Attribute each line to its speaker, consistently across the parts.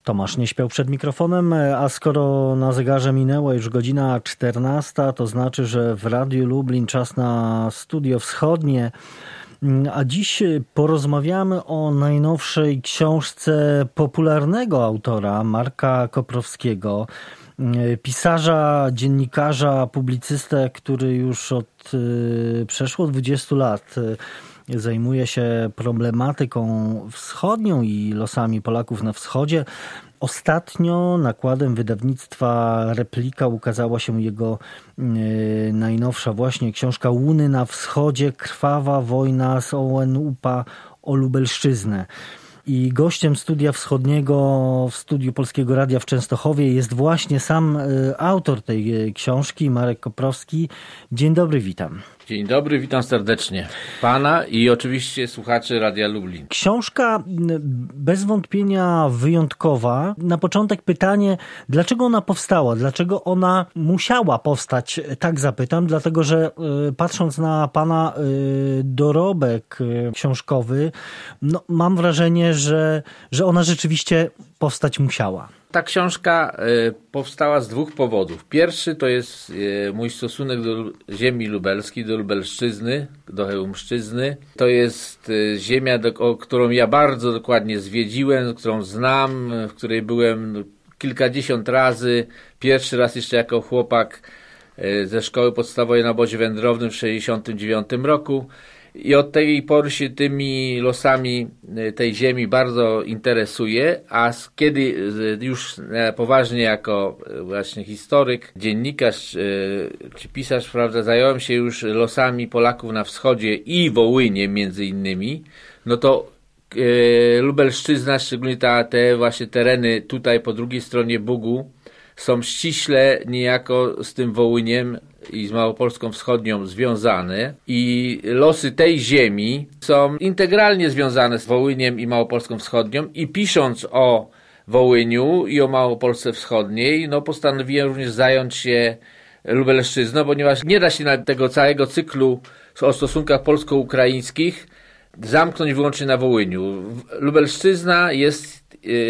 Speaker 1: Tomasz nie śpiał przed mikrofonem, a skoro na zegarze minęła już godzina 14, to znaczy, że w Radiu Lublin czas na Studio Wschodnie. A dziś porozmawiamy o najnowszej książce popularnego autora Marka Koprowskiego, pisarza, dziennikarza, publicystę, który już od przeszło 20 lat zajmuje się problematyką wschodnią i losami Polaków na wschodzie. Ostatnio nakładem wydawnictwa Replika ukazała się jego najnowsza właśnie książka Łuny na wschodzie. Krwawa wojna z OUN-UPA o Lubelszczyznę. I gościem Studia Wschodniego w studiu Polskiego Radia w Częstochowie jest właśnie sam autor tej książki, Marek Koprowski. Dzień dobry, witam.
Speaker 2: Dzień dobry, witam serdecznie pana i oczywiście słuchaczy Radia Lublin.
Speaker 1: Książka bez wątpienia wyjątkowa. Na początek pytanie, dlaczego ona powstała? Dlaczego ona musiała powstać? Tak zapytam, dlatego że patrząc na pana dorobek książkowy, no, mam wrażenie, że ona rzeczywiście powstać musiała.
Speaker 2: Ta książka powstała z dwóch powodów. Pierwszy to jest mój stosunek do ziemi lubelskiej, do Lubelszczyzny, do Chełmszczyzny. To jest ziemia, którą ja bardzo dokładnie zwiedziłem, którą znam, w której byłem kilkadziesiąt razy. Pierwszy raz jeszcze jako chłopak ze szkoły podstawowej na obozie wędrownym w 1969 roku. I od tej pory się tymi losami tej ziemi bardzo interesuję, a kiedy już poważnie jako właśnie historyk, dziennikarz czy pisarz, prawda, zająłem się już losami Polaków na wschodzie i Wołyniem między innymi, no to Lubelszczyzna, szczególnie te właśnie tereny tutaj po drugiej stronie Bugu, są ściśle niejako z tym Wołyniem i z Małopolską Wschodnią związane i losy tej ziemi są integralnie związane z Wołyniem i Małopolską Wschodnią i pisząc o Wołyniu i o Małopolsce Wschodniej, no postanowiłem również zająć się Lubelszczyzną, ponieważ nie da się na tego całego cyklu o stosunkach polsko-ukraińskich zamknąć wyłącznie na Wołyniu. Lubelszczyzna jest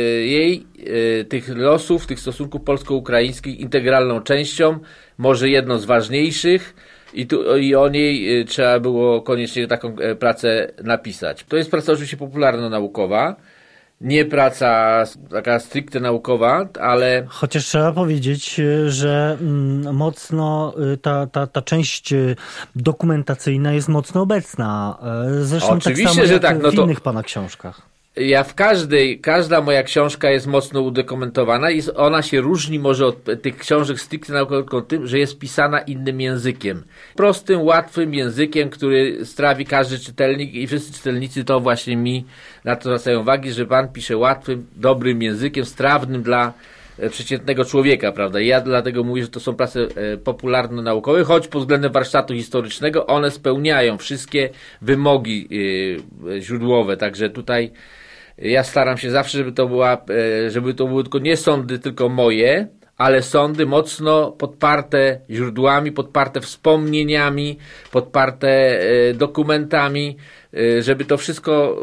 Speaker 2: tych losów, tych stosunków polsko-ukraińskich integralną częścią, może jedną z ważniejszych i o niej trzeba było koniecznie taką pracę napisać. To jest praca oczywiście popularno-naukowa, nie praca taka stricte naukowa, ale...
Speaker 1: Chociaż trzeba powiedzieć, że mocno ta część dokumentacyjna jest mocno obecna. Zresztą oczywiście, tak samo że jak tak, no w innych pana książkach.
Speaker 2: Ja każda moja książka jest mocno udokumentowana i ona się różni może od tych książek stricte naukowych tym, że jest pisana innym językiem. Prostym, łatwym językiem, który strawi każdy czytelnik i wszyscy czytelnicy to właśnie mi na to zwracają uwagę, że pan pisze łatwym, dobrym językiem, strawnym dla przeciętnego człowieka, prawda? I ja dlatego mówię, że to są prace popularno-naukowe, choć pod względem warsztatu historycznego one spełniają wszystkie wymogi źródłowe, także tutaj ja staram się zawsze, żeby to były tylko nie sądy, tylko moje, ale sądy mocno podparte źródłami, podparte wspomnieniami, podparte dokumentami, żeby to wszystko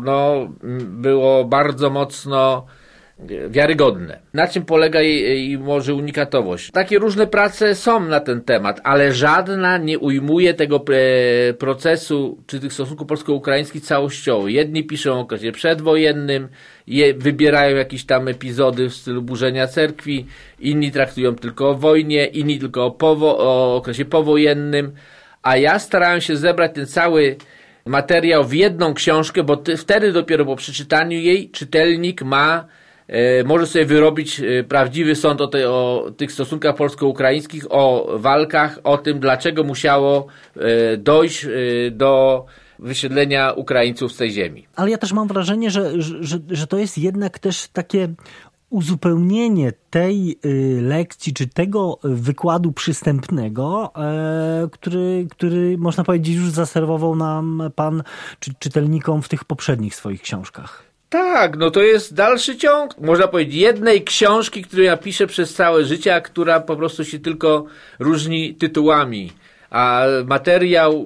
Speaker 2: było bardzo mocno wiarygodne. Na czym polega jej może unikatowość? Takie różne prace są na ten temat, ale żadna nie ujmuje tego procesu, czy tych stosunków polsko-ukraińskich całościowo. Jedni piszą o okresie przedwojennym, wybierają jakieś tam epizody w stylu burzenia cerkwi, inni traktują tylko o wojnie, inni tylko o okresie powojennym, a ja starałem się zebrać ten cały materiał w jedną książkę, bo wtedy dopiero po przeczytaniu jej czytelnik może sobie wyrobić prawdziwy sąd o tych stosunkach polsko-ukraińskich, o walkach, o tym, dlaczego musiało dojść do wysiedlenia Ukraińców z tej ziemi.
Speaker 1: Ale ja też mam wrażenie, że to jest jednak też takie uzupełnienie tej lekcji, czy tego wykładu przystępnego, który można powiedzieć już zaserwował nam pan czytelnikom w tych poprzednich swoich książkach.
Speaker 2: Tak, no to jest dalszy ciąg, można powiedzieć, jednej książki, którą ja piszę przez całe życie, a która po prostu się tylko różni tytułami. a materiał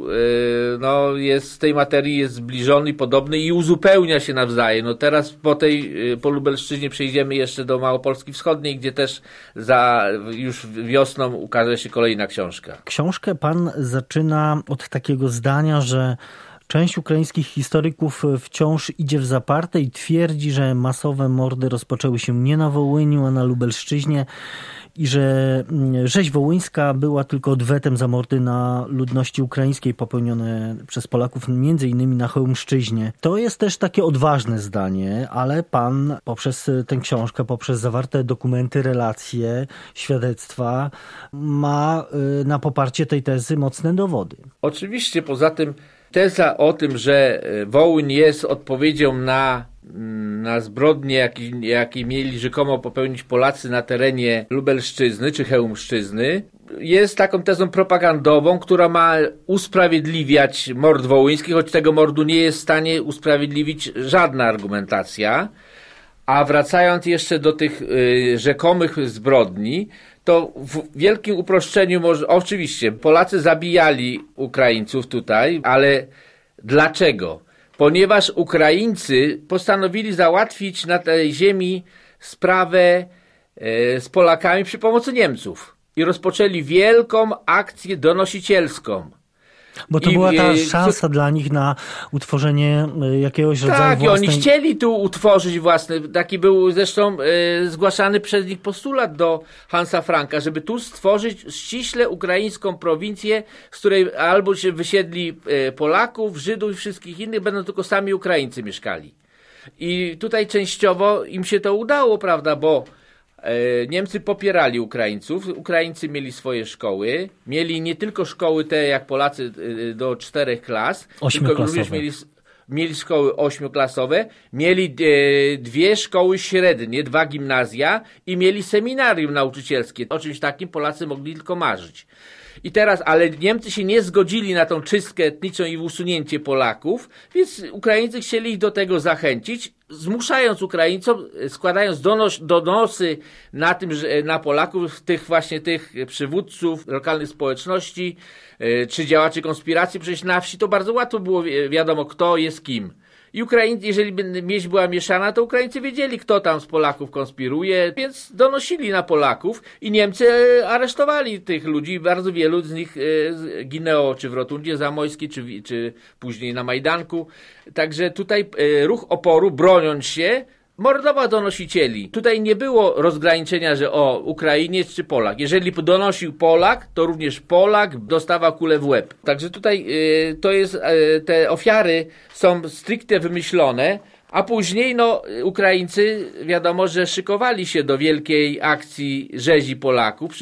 Speaker 2: z tej materii jest zbliżony i podobny i uzupełnia się nawzajem. No teraz po Lubelszczyźnie przejdziemy jeszcze do Małopolski Wschodniej, gdzie też już wiosną ukaże się kolejna książka.
Speaker 1: Książkę pan zaczyna od takiego zdania, że część ukraińskich historyków wciąż idzie w zaparte i twierdzi, że masowe mordy rozpoczęły się nie na Wołyniu, a na Lubelszczyźnie i że rzeź wołyńska była tylko odwetem za mordy na ludności ukraińskiej popełnione przez Polaków między innymi na Chełmszczyźnie. To jest też takie odważne zdanie, ale pan poprzez tę książkę, poprzez zawarte dokumenty, relacje, świadectwa ma na poparcie tej tezy mocne dowody.
Speaker 2: Oczywiście, poza tym teza o tym, że Wołyń jest odpowiedzią na zbrodnie, jakie mieli rzekomo popełnić Polacy na terenie Lubelszczyzny czy Chełmszczyzny, jest taką tezą propagandową, która ma usprawiedliwiać mord wołyński, choć tego mordu nie jest w stanie usprawiedliwić żadna argumentacja. A wracając jeszcze do tych rzekomych zbrodni, to w wielkim uproszczeniu oczywiście Polacy zabijali Ukraińców tutaj, ale dlaczego? Ponieważ Ukraińcy postanowili załatwić na tej ziemi sprawę z Polakami przy pomocy Niemców i rozpoczęli wielką akcję donosicielską.
Speaker 1: Bo to była ta szansa dla nich na utworzenie jakiegoś rodzaju
Speaker 2: własnej... Tak, i oni chcieli tu utworzyć własny, taki był zresztą zgłaszany przez nich postulat do Hansa Franka, żeby tu stworzyć ściśle ukraińską prowincję, z której albo się wysiedli Polaków, Żydów i wszystkich innych, będą tylko sami Ukraińcy mieszkali. I tutaj częściowo im się to udało, prawda, bo Niemcy popierali Ukraińców, Ukraińcy mieli swoje szkoły, mieli nie tylko szkoły te jak Polacy do 4 klas, tylko również mieli szkoły 8-klasowe, mieli 2 szkoły średnie, 2 gimnazja i mieli seminarium nauczycielskie. O czymś takim Polacy mogli tylko marzyć. I teraz, ale Niemcy się nie zgodzili na tą czystkę etniczną i usunięcie Polaków, więc Ukraińcy chcieli ich do tego zachęcić, zmuszając Ukraińcom, składając donosy na Polaków, tych przywódców lokalnych społeczności, czy działaczy konspiracji, przecież na wsi to bardzo łatwo było wiadomo, kto jest kim. I Ukraińcy, jeżeli wieś była mieszana, to Ukraińcy wiedzieli, kto tam z Polaków konspiruje, więc donosili na Polaków i Niemcy aresztowali tych ludzi. Bardzo wielu z nich ginęło czy w Rotundzie Zamojskiej, czy później na Majdanku. Także tutaj ruch oporu, broniąc się, mordował donosicieli. Tutaj nie było rozgraniczenia, że Ukrainiec czy Polak. Jeżeli donosił Polak, to również Polak dostawał kulę w łeb. Także tutaj to jest, te ofiary są stricte wymyślone, a później Ukraińcy wiadomo, że szykowali się do wielkiej akcji rzezi Polaków.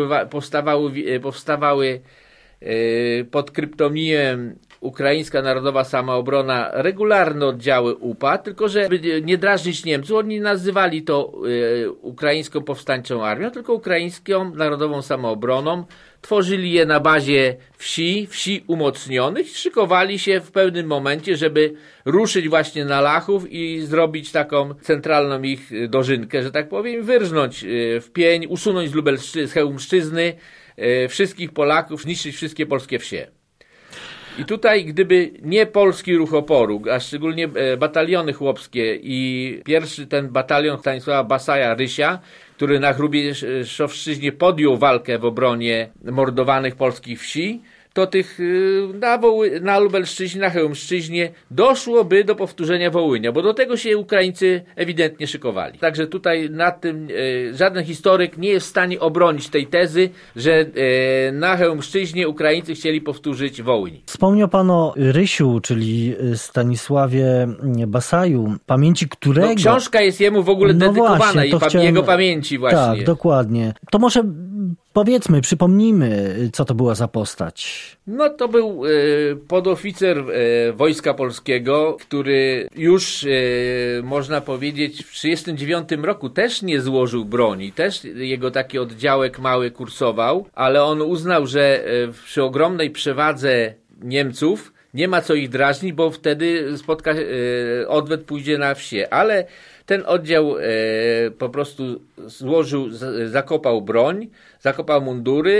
Speaker 2: Powstawały pod kryptonimem Ukraińska Narodowa Samoobrona regularne oddziały UPA, tylko że by nie drażnić Niemców, oni nazywali to Ukraińską Powstańczą Armią, tylko Ukraińską Narodową Samoobroną. Tworzyli je na bazie wsi umocnionych, szykowali się w pewnym momencie, żeby ruszyć właśnie na Lachów i zrobić taką centralną ich dożynkę, że tak powiem, wyrżnąć w pień, usunąć z Chełmszczyzny wszystkich Polaków, zniszczyć wszystkie polskie wsie. I tutaj, gdyby nie polski ruch oporu, a szczególnie bataliony chłopskie i pierwszy ten batalion Stanisława Basaja-Rysia, który na Hrubieszowszczyźnie podjął walkę w obronie mordowanych polskich wsi, to tych na Lubelszczyźnie, na Chełmszczyźnie doszłoby do powtórzenia Wołynia, bo do tego się Ukraińcy ewidentnie szykowali. Także tutaj nad tym żaden historyk nie jest w stanie obronić tej tezy, że na Chełmszczyźnie Ukraińcy chcieli powtórzyć Wołyń.
Speaker 1: Wspomniał pan o Rysiu, czyli Stanisławie Basaju, pamięci którego...
Speaker 2: książka jest jemu w ogóle dedykowana
Speaker 1: właśnie,
Speaker 2: jego pamięci właśnie.
Speaker 1: Tak, dokładnie. To może powiedzmy, przypomnijmy, co to była za postać.
Speaker 2: To był podoficer Wojska Polskiego, który już, można powiedzieć, w 1939 roku też nie złożył broni. Też jego taki oddziałek mały kursował, ale on uznał, że przy ogromnej przewadze Niemców nie ma co ich drażnić, bo wtedy odwet pójdzie na wsie. Ale ten oddział po prostu zakopał broń, zakopał mundury,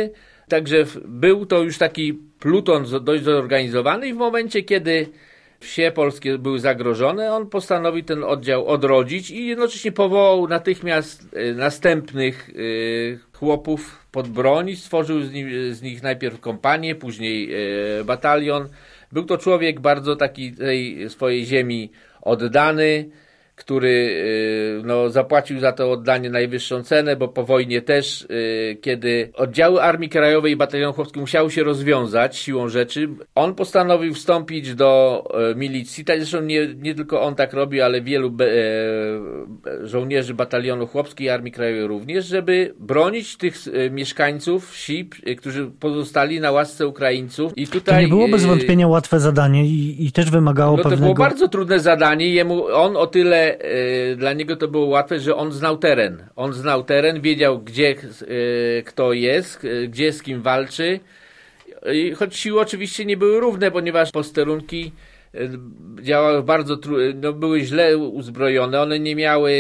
Speaker 2: Także był to już taki pluton dość zorganizowany i w momencie, kiedy wsie polskie były zagrożone, on postanowił ten oddział odrodzić i jednocześnie powołał natychmiast następnych chłopów pod broń. Stworzył z nich najpierw kompanię, później batalion. Był to człowiek bardzo taki tej swojej ziemi oddany, który zapłacił za to oddanie najwyższą cenę, bo po wojnie też, kiedy oddziały Armii Krajowej i Batalionu Chłopskiego musiały się rozwiązać siłą rzeczy, on postanowił wstąpić do milicji. Zresztą nie tylko on tak robi, ale wielu żołnierzy Batalionu Chłopskiego i Armii Krajowej również, żeby bronić tych mieszkańców wsi, którzy pozostali na łasce Ukraińców. I tutaj,
Speaker 1: to nie było bez wątpienia łatwe zadanie i też wymagało pewnego...
Speaker 2: To było bardzo trudne zadanie. On o tyle dla niego to było łatwe, że on znał teren. On znał teren, wiedział gdzie kto jest, gdzie z kim walczy. Choć siły oczywiście nie były równe, ponieważ posterunki działały bardzo były źle uzbrojone. One nie miały,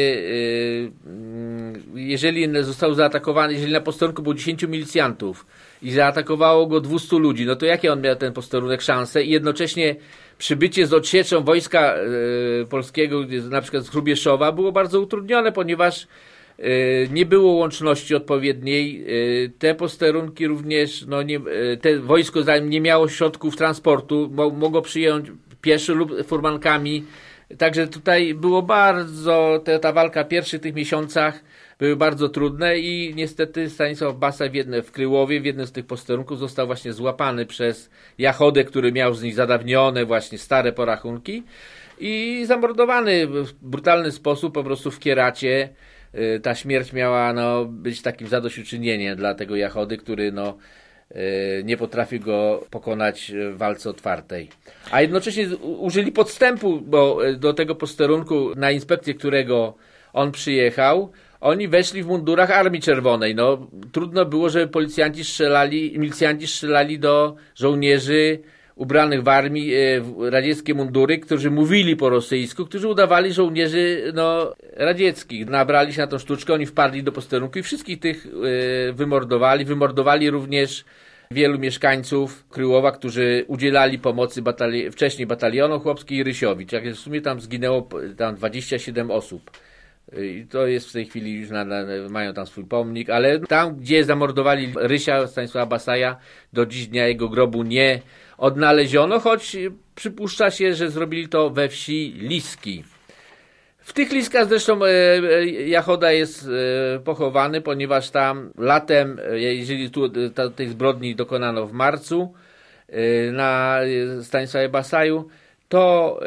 Speaker 2: jeżeli został zaatakowany, jeżeli na posterunku było 10 milicjantów i zaatakowało go 200 ludzi, no to jakie on miał ten posterunek szanse? I jednocześnie przybycie z odsieczą wojska polskiego, na przykład z Hrubieszowa, było bardzo utrudnione, ponieważ nie było łączności odpowiedniej. Te posterunki również, te wojsko nie miało środków transportu, mogło przyjąć pieszy lub furmankami. Także tutaj było bardzo, ta walka w pierwszych tych miesiącach były bardzo trudne i niestety Stanisław Basaj w Kryłowie, w jednym z tych posterunków został właśnie złapany przez Jachodę, który miał z nich zadawnione właśnie stare porachunki i zamordowany w brutalny sposób po prostu w Kieracie. Ta śmierć miała być takim zadośćuczynieniem dla tego Jachody, który nie potrafił go pokonać w walce otwartej. A jednocześnie użyli podstępu, bo do tego posterunku, na inspekcję którego on przyjechał, oni weszli w mundurach Armii Czerwonej. Trudno było, żeby milicjanci strzelali do żołnierzy ubranych w armii, w radzieckie mundury, którzy mówili po rosyjsku, którzy udawali żołnierzy radzieckich. Nabrali się na tą sztuczkę, oni wpadli do posterunku i wszystkich tych wymordowali. Wymordowali również wielu mieszkańców Kryłowa, którzy udzielali pomocy wcześniej batalionom chłopskim i Rysiowi. Czyli w sumie tam zginęło 27 osób. I to jest w tej chwili już mają tam swój pomnik, ale tam, gdzie zamordowali Rysia, Stanisława Basaja, do dziś dnia jego grobu nie odnaleziono, choć przypuszcza się, że zrobili to we wsi Liski. W tych Liskach zresztą Jachoda jest pochowany, ponieważ tam latem, jeżeli tej zbrodni dokonano w marcu na Stanisławie Basaju, to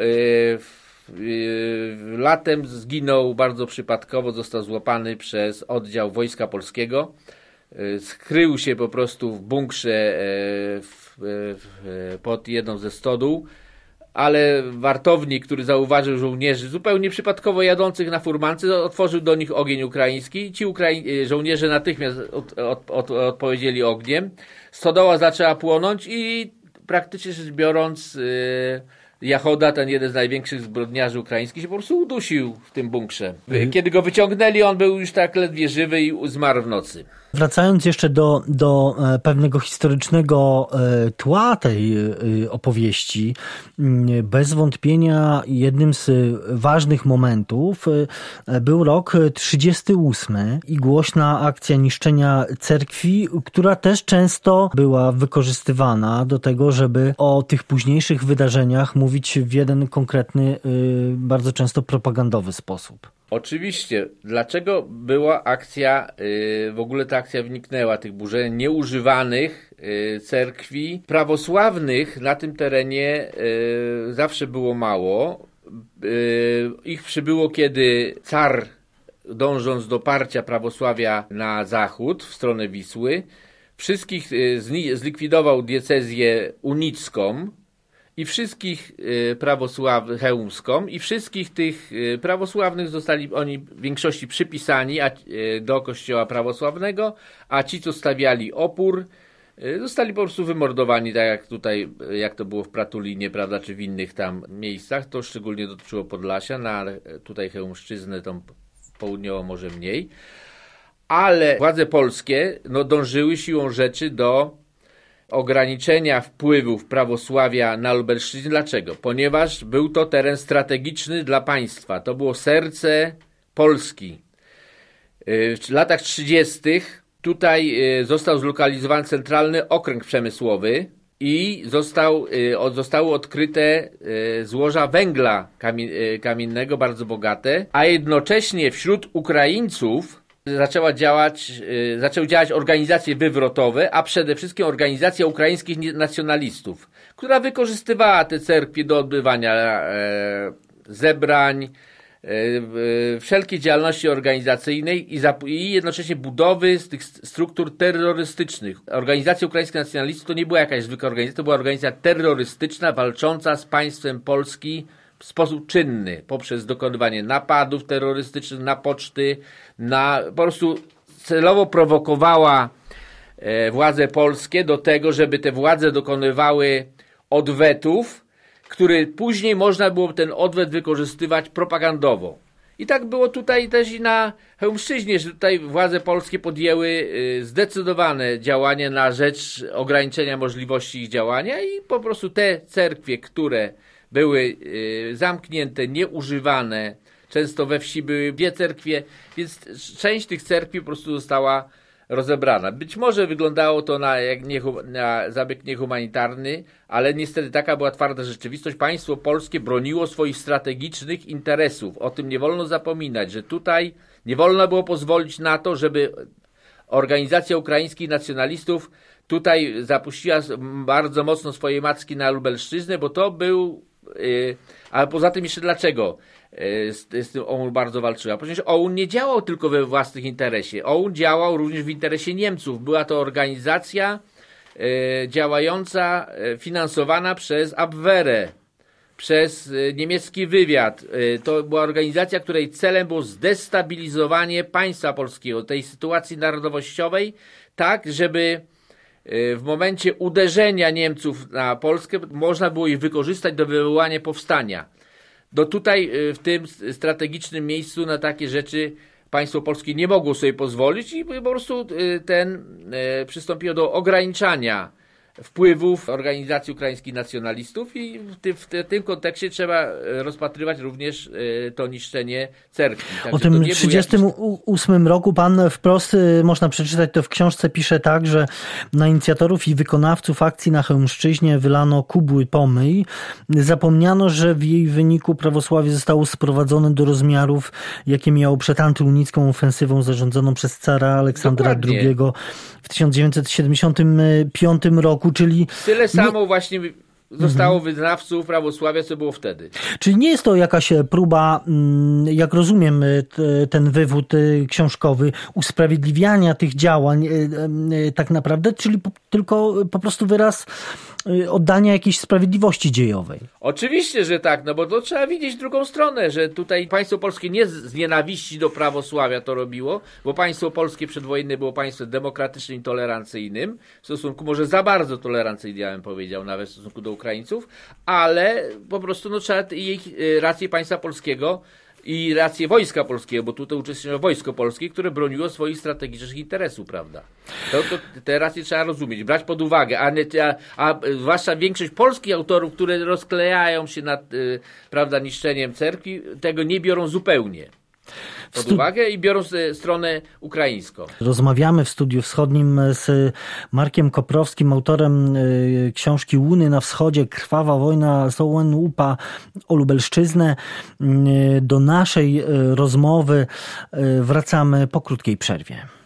Speaker 2: latem zginął bardzo przypadkowo, został złapany przez oddział Wojska Polskiego. Skrył się po prostu w bunkrze pod jedną ze stodół, ale wartownik, który zauważył żołnierzy zupełnie przypadkowo jadących na furmance, otworzył do nich ogień ukraiński. Ci żołnierze natychmiast odpowiedzieli ogniem. Stodoła zaczęła płonąć i praktycznie rzecz biorąc Jachoda, ten jeden z największych zbrodniarzy ukraińskich, się po prostu udusił w tym bunkrze. Kiedy go wyciągnęli, on był już tak ledwie żywy i zmarł w nocy.
Speaker 1: Wracając jeszcze do pewnego historycznego tła tej opowieści, bez wątpienia jednym z ważnych momentów był rok 38 i głośna akcja niszczenia cerkwi, która też często była wykorzystywana do tego, żeby o tych późniejszych wydarzeniach mówić w jeden konkretny, bardzo często propagandowy sposób.
Speaker 2: Oczywiście. Dlaczego była akcja, w ogóle ta akcja wyniknęła, tych burzeń nieużywanych cerkwi prawosławnych na tym terenie zawsze było mało. Ich przybyło, kiedy car, dążąc do parcia prawosławia na zachód, w stronę Wisły, wszystkich zlikwidował diecezję unicką i wszystkich prawosławnych, chełmską, i wszystkich tych prawosławnych zostali oni w większości przypisani do kościoła prawosławnego, a ci, co stawiali opór, zostali po prostu wymordowani, tak jak tutaj, jak to było w Pratulinie, prawda, czy w innych tam miejscach. To szczególnie dotyczyło Podlasia, ale tutaj Chełmszczyznę, tą południową może mniej. ale władze polskie dążyły siłą rzeczy do ograniczenia wpływów prawosławia na Lubelszczyźnie. Dlaczego? Ponieważ był to teren strategiczny dla państwa. To było serce Polski. W latach 30. tutaj został zlokalizowany centralny okręg przemysłowy i zostały odkryte złoża węgla kamiennego, bardzo bogate, a jednocześnie wśród Ukraińców zaczęły działać organizacje wywrotowe, a przede wszystkim organizacja ukraińskich nacjonalistów, która wykorzystywała te cerkwie do odbywania zebrań, wszelkiej działalności organizacyjnej i jednocześnie budowy z tych struktur terrorystycznych. Organizacja ukraińskich nacjonalistów to nie była jakaś zwykła organizacja, to była organizacja terrorystyczna walcząca z państwem Polski w sposób czynny, poprzez dokonywanie napadów terrorystycznych na poczty, po prostu celowo prowokowała władze polskie do tego, żeby te władze dokonywały odwetów, który później można było ten odwet wykorzystywać propagandowo. I tak było tutaj też i na Chełmszczyźnie, że tutaj władze polskie podjęły zdecydowane działania na rzecz ograniczenia możliwości ich działania i po prostu te cerkwie, które były zamknięte, nieużywane, często we wsi były dwie cerkwie, więc część tych cerkwi po prostu została rozebrana. Być może wyglądało to na zabieg niehumanitarny, ale niestety taka była twarda rzeczywistość. Państwo polskie broniło swoich strategicznych interesów. O tym nie wolno zapominać, że tutaj nie wolno było pozwolić na to, żeby organizacja ukraińskich nacjonalistów tutaj zapuściła bardzo mocno swoje macki na Lubelszczyznę, bo to był... Ale poza tym jeszcze dlaczego z tym OUN bardzo walczyła? Ponieważ OUN nie działał tylko we własnym interesie. OUN działał również w interesie Niemców. Była to organizacja działająca, finansowana przez Abwehrę, przez niemiecki wywiad. To była organizacja, której celem było zdestabilizowanie państwa polskiego, tej sytuacji narodowościowej, tak żeby w momencie uderzenia Niemców na Polskę można było ich wykorzystać do wywołania powstania. Tutaj w tym strategicznym miejscu na takie rzeczy państwo polskie nie mogło sobie pozwolić i po prostu przystąpiło do ograniczania wpływów organizacji ukraińskich nacjonalistów i w tym kontekście trzeba rozpatrywać również to niszczenie cerkwi.
Speaker 1: O tym 1938 roku pan wprost, można przeczytać to w książce, pisze tak, że na inicjatorów i wykonawców akcji na Chełmszczyźnie wylano kubły pomyj. Zapomniano, że w jej wyniku prawosławie zostało sprowadzone do rozmiarów, jakie miało przed antyunicką ofensywą zarządzoną przez cara Aleksandra II w 1975 roku, czyli...
Speaker 2: Tyle samo właśnie zostało wyznawców prawosławia, co było wtedy.
Speaker 1: Czyli nie jest to jakaś próba, jak rozumiem ten wywód książkowy, usprawiedliwiania tych działań tak naprawdę, czyli tylko po prostu wyraz oddania jakiejś sprawiedliwości dziejowej.
Speaker 2: Oczywiście, że tak, bo to trzeba widzieć drugą stronę, że tutaj państwo polskie nie z nienawiści do prawosławia to robiło, bo państwo polskie przedwojenne było państwem demokratycznym i tolerancyjnym, w stosunku może za bardzo tolerancyjnym, ja bym powiedział, nawet w stosunku do Ukraińców, ale po prostu trzeba jej rację państwa polskiego i rację Wojska Polskiego, bo tutaj uczestniczyło Wojsko Polskie, które broniło swoich strategicznych interesów, prawda? Te racje trzeba rozumieć, brać pod uwagę, a zwłaszcza większość polskich autorów, które rozklejają się nad niszczeniem cerkwi, tego nie biorą zupełnie pod uwagę i biorą stronę ukraińską.
Speaker 1: Rozmawiamy w Studiu Wschodnim z Markiem Koprowskim, autorem książki Łuny na wschodzie, krwawa wojna z OUN-UPA o Lubelszczyznę. Do naszej rozmowy wracamy po krótkiej przerwie.